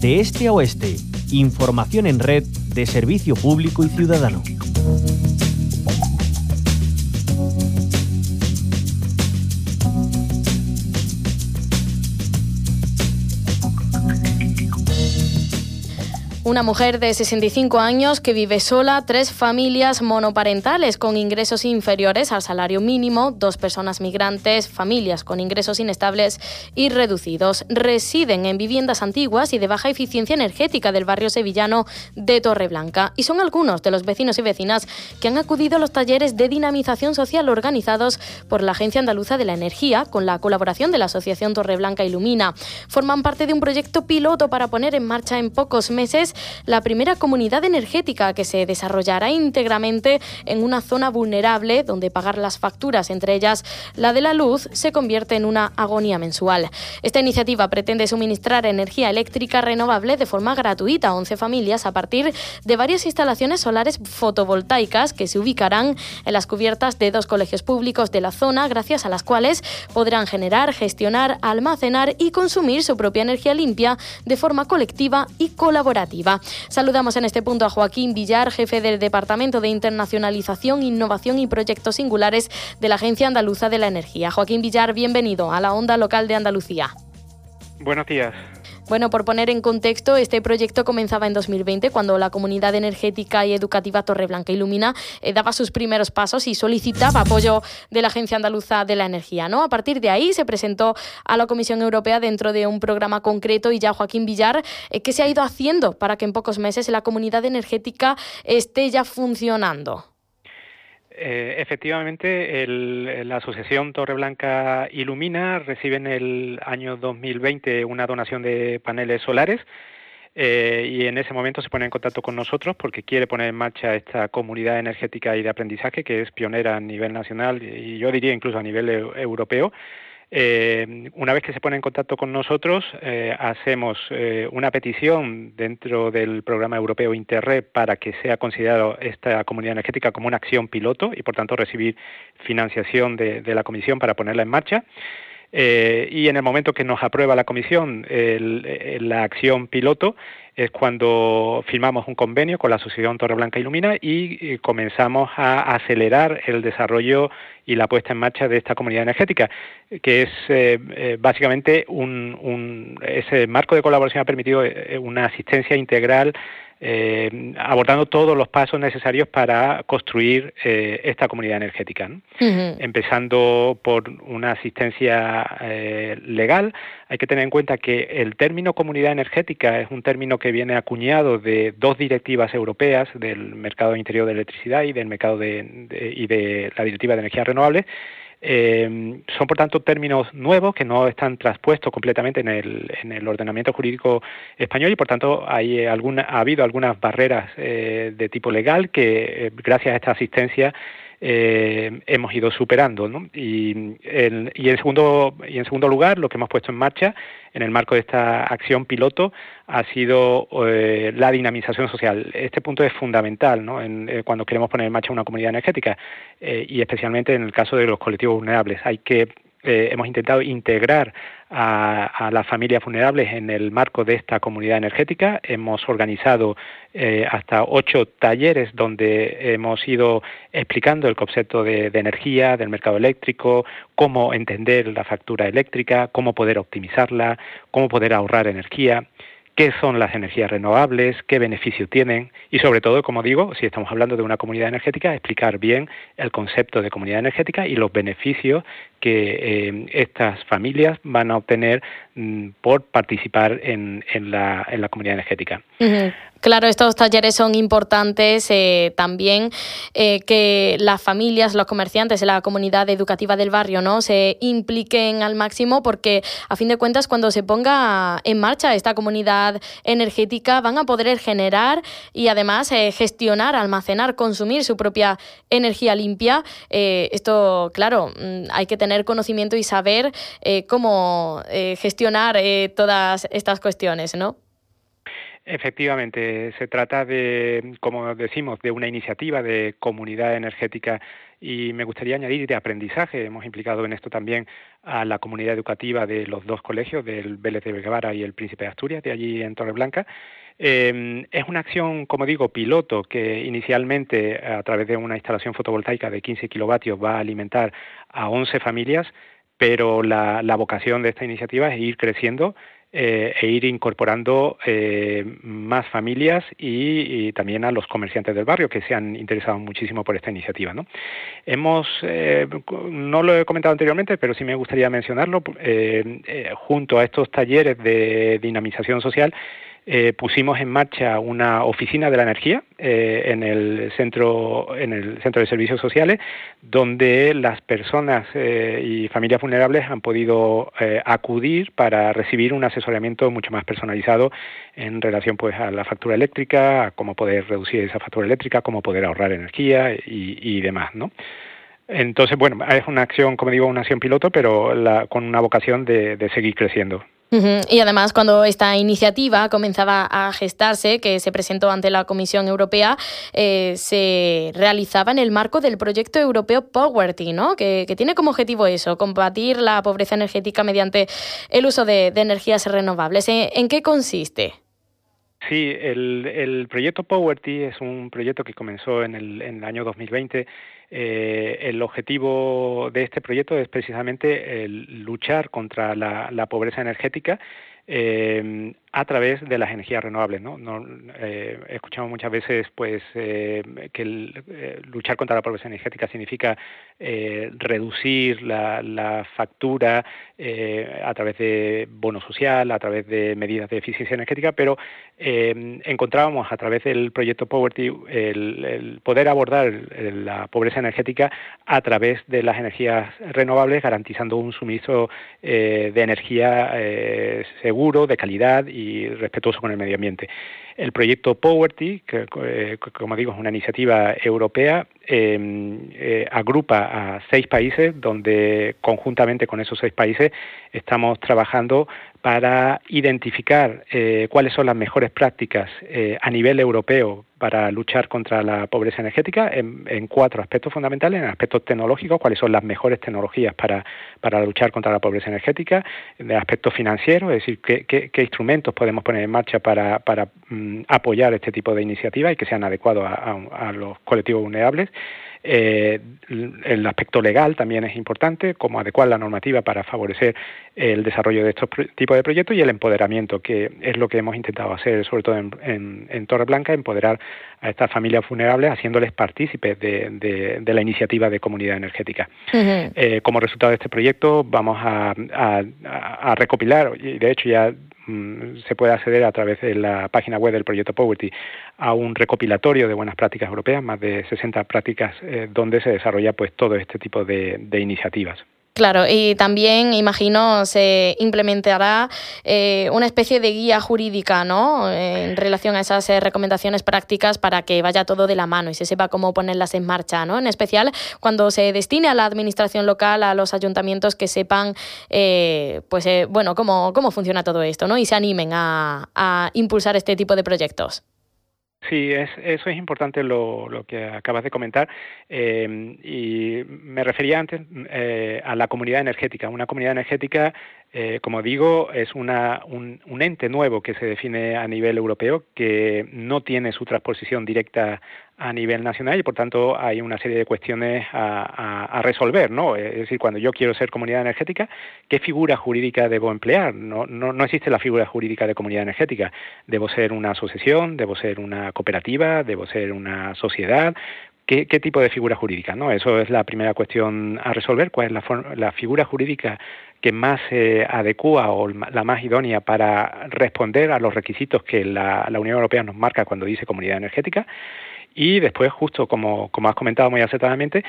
De este a oeste, información en red de servicio público y ciudadano. Una mujer de 65 años que vive sola, 3 familias monoparentales con ingresos inferiores al salario mínimo, 2 personas migrantes, familias con ingresos inestables y reducidos. Residen en viviendas antiguas y de baja eficiencia energética del barrio sevillano de Torreblanca. Y son algunos de los vecinos y vecinas que han acudido a los talleres de dinamización social organizados por la Agencia Andaluza de la Energía, con la colaboración de la Asociación Torreblanca Ilumina. Forman parte de un proyecto piloto para poner en marcha en pocos meses la primera comunidad energética que se desarrollará íntegramente en una zona vulnerable donde pagar las facturas, entre ellas la de la luz, se convierte en una agonía mensual. Esta iniciativa pretende suministrar energía eléctrica renovable de forma gratuita a 11 familias a partir de varias instalaciones solares fotovoltaicas que se ubicarán en las cubiertas de 2 colegios públicos de la zona, gracias a las cuales podrán generar, gestionar, almacenar y consumir su propia energía limpia de forma colectiva y colaborativa. Saludamos en este punto a Joaquín Villar, jefe del Departamento de Internacionalización, Innovación y Proyectos Singulares de la Agencia Andaluza de la Energía. Joaquín Villar, bienvenido a la Onda Local de Andalucía. Buenos días. Bueno, por poner en contexto, este proyecto comenzaba en 2020, cuando la Comunidad Energética y Educativa Torreblanca Ilumina daba sus primeros pasos y solicitaba apoyo de la Agencia Andaluza de la Energía, ¿no? A partir de ahí se presentó a la Comisión Europea dentro de un programa concreto y ya, Joaquín Villar, ¿qué se ha ido haciendo para que en pocos meses la Comunidad Energética esté ya funcionando? Efectivamente, la Asociación Torreblanca Ilumina recibe en el año 2020 una donación de paneles solares y en ese momento se pone en contacto con nosotros porque quiere poner en marcha esta comunidad energética y de aprendizaje que es pionera a nivel nacional y yo diría incluso a nivel europeo. Una vez que se pone en contacto con nosotros, hacemos una petición dentro del programa europeo Interreg para que sea considerado esta comunidad energética como una acción piloto y, por tanto, recibir financiación de la Comisión para ponerla en marcha. Y en el momento que nos aprueba la Comisión la acción piloto es cuando firmamos un convenio con la Asociación Torreblanca Ilumina y comenzamos a acelerar el desarrollo y la puesta en marcha de esta comunidad energética, que es básicamente ese marco de colaboración ha permitido una asistencia integral abordando todos los pasos necesarios para construir esta comunidad energética, ¿no? Uh-huh. Empezando por una asistencia legal. Hay que tener en cuenta que el término comunidad energética es un término que viene acuñado de 2 directivas europeas, del mercado interior de electricidad y del mercado y de la directiva de energías renovables. Son, por tanto, términos nuevos que no están traspuestos completamente en el ordenamiento jurídico español y, por tanto, ha habido algunas barreras de tipo legal que, gracias a esta asistencia, hemos ido superando, ¿no? Y en segundo lugar, lo que hemos puesto en marcha en el marco de esta acción piloto ha sido la dinamización social. Este punto es fundamental, ¿no? Cuando queremos poner en marcha una comunidad energética y especialmente en el caso de los colectivos vulnerables. Hemos intentado integrar a las familias vulnerables en el marco de esta comunidad energética. Hemos organizado hasta 8 talleres donde hemos ido explicando el concepto de energía, del mercado eléctrico, cómo entender la factura eléctrica, cómo poder optimizarla, cómo poder ahorrar energía, qué son las energías renovables, qué beneficio tienen y, sobre todo, como digo, si estamos hablando de una comunidad energética, explicar bien el concepto de comunidad energética y los beneficios que estas familias van a obtener por participar en la comunidad energética. Uh-huh. Claro, estos talleres son importantes también que las familias, los comerciantes de la comunidad educativa del barrio, ¿no?, se impliquen al máximo porque, a fin de cuentas, cuando se ponga en marcha esta comunidad energética van a poder generar y, además, gestionar, almacenar, consumir su propia energía limpia. Esto, claro, hay que tener conocimiento y saber cómo gestionar todas estas cuestiones, ¿no? Efectivamente, se trata de, como decimos, de una iniciativa de comunidad energética y me gustaría añadir de aprendizaje. Hemos implicado en esto también a la comunidad educativa de los dos colegios, del Vélez de Guevara y el Príncipe de Asturias, de allí en Torreblanca. Es una acción, como digo, piloto, que inicialmente a través de una instalación fotovoltaica de 15 kilovatios va a alimentar a 11 familias, pero la vocación de esta iniciativa es ir creciendo e ir incorporando más familias y también a los comerciantes del barrio que se han interesado muchísimo por esta iniciativa, ¿no? No lo he comentado anteriormente, pero sí me gustaría mencionarlo, junto a estos talleres de dinamización social, pusimos en marcha una oficina de la energía en el centro de servicios sociales, donde las personas y familias vulnerables han podido acudir para recibir un asesoramiento mucho más personalizado en relación pues a la factura eléctrica, a cómo poder reducir esa factura eléctrica, cómo poder ahorrar energía y demás, ¿no? Entonces, bueno, es una acción, como digo, una acción piloto, pero con una vocación de seguir creciendo. Y además, cuando esta iniciativa comenzaba a gestarse, que se presentó ante la Comisión Europea, se realizaba en el marco del proyecto europeo Poverty, ¿no? Que tiene como objetivo eso, combatir la pobreza energética mediante el uso de energías renovables. ¿En qué consiste? Sí, el proyecto Poverty es un proyecto que comenzó en el año 2020. El objetivo de este proyecto es precisamente luchar contra la pobreza energética a través de las energías renovables, ¿no? Escuchamos muchas veces pues que luchar contra la pobreza energética significa reducir la factura a través de bono social, a través de medidas de eficiencia energética, pero encontrábamos a través del proyecto Poverty el poder abordar la pobreza energética a través de las energías renovables, garantizando un suministro de energía seguro, de calidad y respetuoso con el medio ambiente. El proyecto Poverty, que como digo es una iniciativa europea, agrupa a 6 países, donde conjuntamente con esos 6 países estamos trabajando para identificar cuáles son las mejores prácticas a nivel europeo para luchar contra la pobreza energética en 4 aspectos fundamentales. En aspectos tecnológicos, cuáles son las mejores tecnologías para luchar contra la pobreza energética; en aspectos financieros, es decir, qué instrumentos podemos poner en marcha para apoyar este tipo de iniciativas y que sean adecuados a los colectivos vulnerables. El aspecto legal también es importante, cómo adecuar la normativa para favorecer el desarrollo de estos tipos de proyectos, y el empoderamiento, que es lo que hemos intentado hacer, sobre todo en Torreblanca, empoderar a estas familias vulnerables haciéndoles partícipes de la iniciativa de comunidad energética. Uh-huh. Como resultado de este proyecto vamos a recopilar, y de hecho ya se puede acceder a través de la página web del proyecto Poverty a un recopilatorio de buenas prácticas europeas, más de 60 prácticas donde se desarrolla pues todo este tipo de iniciativas. Claro, y también, imagino, se implementará una especie de guía jurídica, ¿no?, en relación a esas recomendaciones prácticas, para que vaya todo de la mano y se sepa cómo ponerlas en marcha, ¿no? En especial cuando se destine a la administración local, a los ayuntamientos, que sepan bueno, cómo funciona todo esto, ¿no?, y se animen a impulsar este tipo de proyectos. Sí, eso es importante lo que acabas de comentar, y me refería antes a la comunidad energética. Una comunidad energética, como digo, es un ente nuevo que se define a nivel europeo, que no tiene su transposición directa a nivel nacional, y por tanto hay una serie de cuestiones a resolver, ¿no? Es decir, cuando yo quiero ser comunidad energética, ¿qué figura jurídica debo emplear? No existe la figura jurídica de comunidad energética. ¿Debo ser una asociación? ¿Debo ser una cooperativa? ¿Debo ser una sociedad? ¿Qué tipo de figura jurídica, no? Eso es la primera cuestión a resolver. ¿Cuál es la figura jurídica que más se adecua o la más idónea para responder a los requisitos que la Unión Europea nos marca cuando dice comunidad energética? Y después, justo como has comentado muy acertadamente,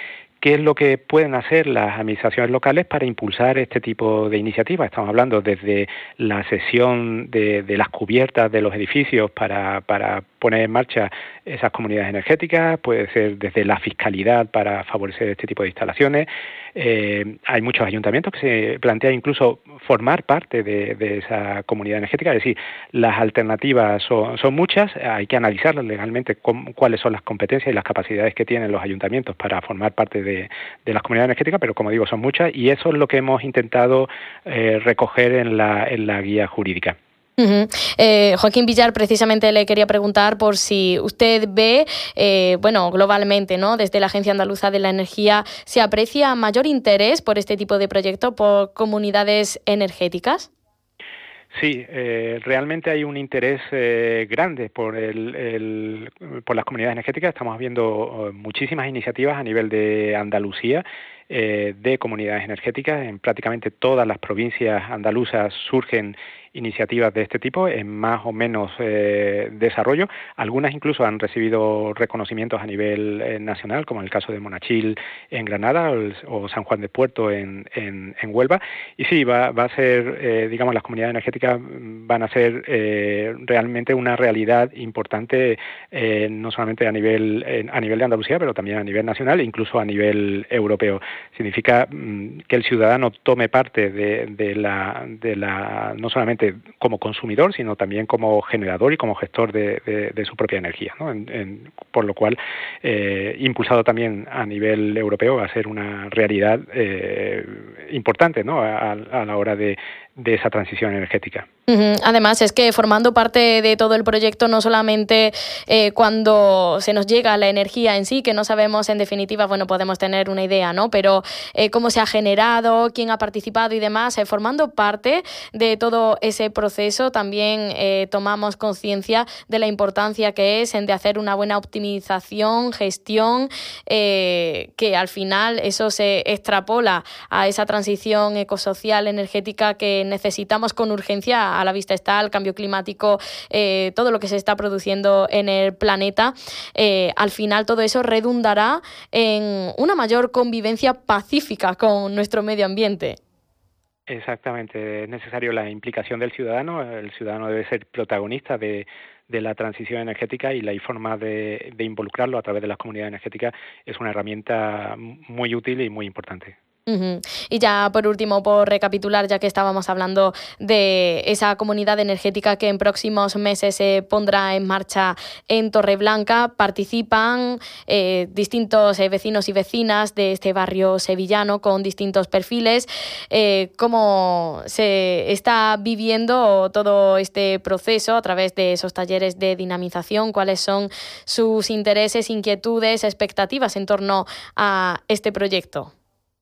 ¿qué es lo que pueden hacer las administraciones locales para impulsar este tipo de iniciativas? Estamos hablando desde la cesión de las cubiertas de los edificios para poner en marcha esas comunidades energéticas, puede ser desde la fiscalidad para favorecer este tipo de instalaciones. Hay muchos ayuntamientos que se plantean incluso formar parte de esa comunidad energética, es decir, las alternativas son muchas, hay que analizarlas legalmente cuáles son las competencias y las capacidades que tienen los ayuntamientos para formar parte de las comunidades energéticas, pero como digo, son muchas y eso es lo que hemos intentado recoger en la guía jurídica. Uh-huh. Joaquín Villar, precisamente le quería preguntar por si usted ve, globalmente, ¿no? Desde la Agencia Andaluza de la Energía, ¿se aprecia mayor interés por este tipo de proyectos, por comunidades energéticas? Sí, realmente hay un interés grande por las comunidades energéticas. Estamos viendo muchísimas iniciativas a nivel de Andalucía de comunidades energéticas. En prácticamente todas las provincias andaluzas surgen iniciativas de este tipo en más o menos desarrollo. Algunas incluso han recibido reconocimientos a nivel nacional, como en el caso de Monachil en Granada o San Juan de Puerto en Huelva. Y sí, va a ser, las comunidades energéticas van a ser realmente una realidad importante, no solamente a nivel de Andalucía, pero también a nivel nacional e incluso a nivel europeo. Significa que el ciudadano tome parte de la no solamente como consumidor, sino también como generador y como gestor de su propia energía, ¿no? Por lo cual, impulsado también a nivel europeo, va a ser una realidad importante, ¿no? a la hora de esa transición energética. Uh-huh. Además, es que formando parte de todo el proyecto, no solamente cuando se nos llega la energía en sí, que no sabemos en definitiva, podemos tener una idea, ¿no? Pero cómo se ha generado, quién ha participado y demás, formando parte de todo ese proceso, también tomamos conciencia de la importancia que es de hacer una buena optimización, gestión, que al final eso se extrapola a esa transición ecosocial energética que necesitamos con urgencia. A la vista está el cambio climático, todo lo que se está produciendo en el planeta. Al final todo eso redundará en una mayor convivencia pacífica con nuestro medio ambiente. Exactamente, es necesario la implicación del ciudadano. El ciudadano debe ser protagonista de la transición energética y la forma de involucrarlo a través de las comunidades energéticas es una herramienta muy útil y muy importante. Uh-huh. Y ya por último, por recapitular, ya que estábamos hablando de esa comunidad energética que en próximos meses se pondrá en marcha en Torreblanca, participan distintos vecinos y vecinas de este barrio sevillano con distintos perfiles. ¿Cómo se está viviendo todo este proceso a través de esos talleres de dinamización? ¿Cuáles son sus intereses, inquietudes, expectativas en torno a este proyecto?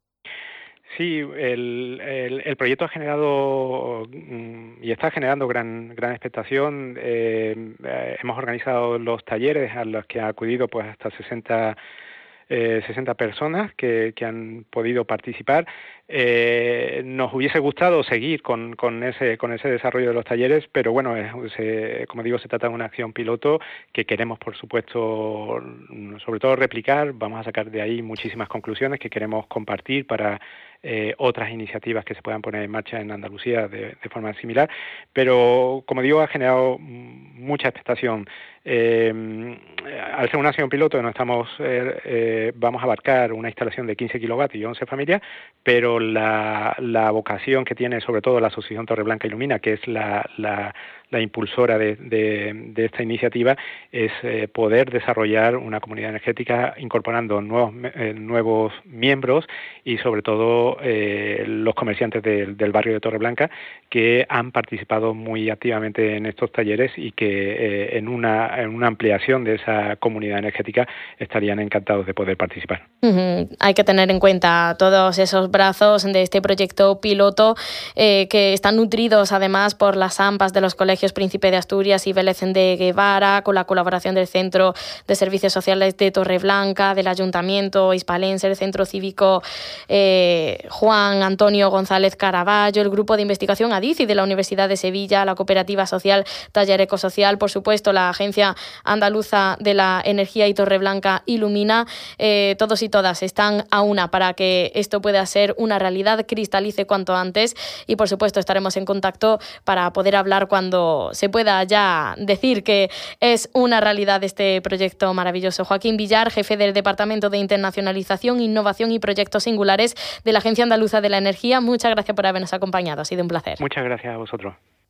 Sí, el proyecto ha generado y está generando gran expectación. Hemos organizado los talleres a los que ha acudido hasta 60 personas que han podido participar. Nos hubiese gustado seguir con ese desarrollo de los talleres, pero bueno, como digo, se trata de una acción piloto que queremos, por supuesto, sobre todo replicar. Vamos a sacar de ahí muchísimas conclusiones que queremos compartir para otras iniciativas que se puedan poner en marcha en Andalucía de forma similar, pero como digo, ha generado mucha expectación. Al ser una acción piloto vamos a abarcar una instalación de 15 kilowatts y 11 familias, pero la vocación que tiene sobre todo la Asociación Torreblanca Ilumina, que es la impulsora de esta iniciativa, es poder desarrollar una comunidad energética incorporando nuevos miembros y sobre todo los comerciantes del barrio de Torreblanca que han participado muy activamente en estos talleres y que en una ampliación de esa comunidad energética estarían encantados de poder participar. Uh-huh. Hay que tener en cuenta todos esos brazos de este proyecto piloto que están nutridos además por las AMPAs de los colegios Colegios Príncipe de Asturias y Vélez de Guevara, con la colaboración del Centro de Servicios Sociales de Torreblanca, del Ayuntamiento hispalense, el Centro Cívico Juan Antonio González Caraballo, el Grupo de Investigación ADICI de la Universidad de Sevilla, la Cooperativa Social Taller Ecosocial, por supuesto la Agencia Andaluza de la Energía y Torreblanca Ilumina. Todos y todas están a una para que esto pueda ser una realidad, cristalice cuanto antes, y por supuesto estaremos en contacto para poder hablar cuando se pueda ya decir que es una realidad este proyecto maravilloso. Joaquín Villar, jefe del Departamento de Internacionalización, Innovación y Proyectos Singulares de la Agencia Andaluza de la Energía, muchas gracias por habernos acompañado, ha sido un placer. Muchas gracias a vosotros.